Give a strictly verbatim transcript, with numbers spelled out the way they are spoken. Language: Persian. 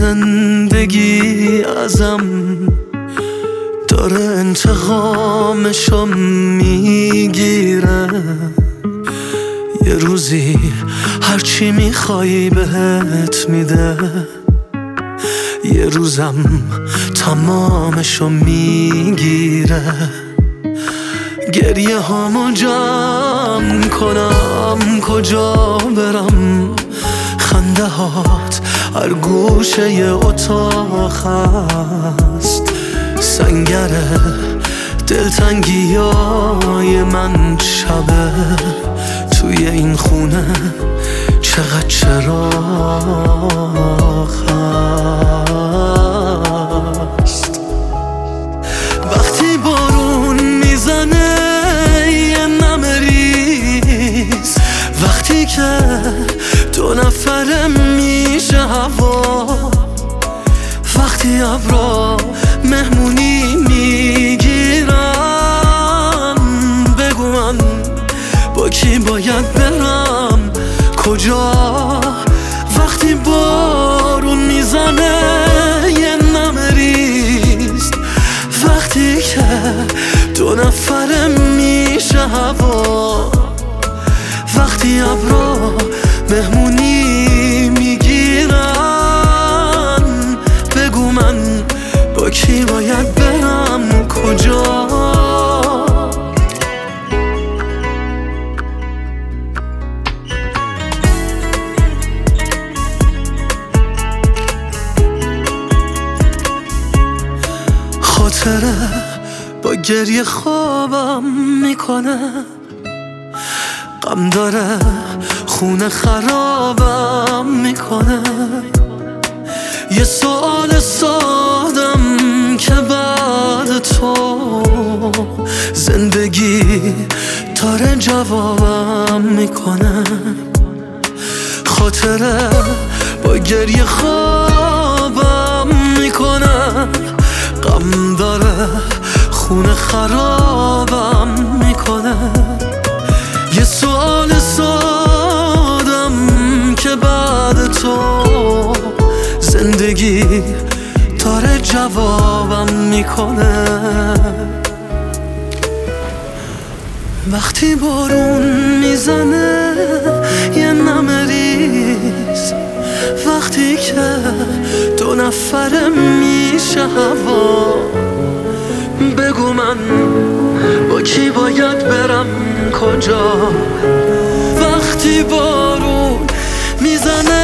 زندگی ازم داره انتقامشو میگیره. یه روزی هرچی میخوای بهت میده، یه روزم تمامشو میگیره. گریه هامو جمع کنم کجا برم، خنده هات هر گوشه ی اتاق هست. سنگره دلتنگی های من شبه، توی این خونه چقدر چراغ هست. وقتی بارون میزنه یه نمه ریز، وقتی که دو نفره میشه هوا، وقتی ابرا مهمونی میگیرن، بگو من با کی باید برم کجا. وقتی بارون میزنه یه نمه ریز، وقتی که دو نفره میشه هوا، وقتی ابرا مهمونی میگیرن، بگو من با کی باید برم کجا. خاطره با گریه خوابم میکنه، غم داره خونه خرابم میکنه. یه سوال سادم که بعد تو زندگی داره جوابم میکنه. خاطره با گریه خوابم میکنه، غم داره خونه خرابم میکنه. یه سوال سادم که بعد تو زندگی داره جوابم میکنه. وقتی بارون میزنه یه نمه ریز، وقتی که دو نفره میشه هوا، بگو من با کی باید برم کجا. وقتی بارون میزنه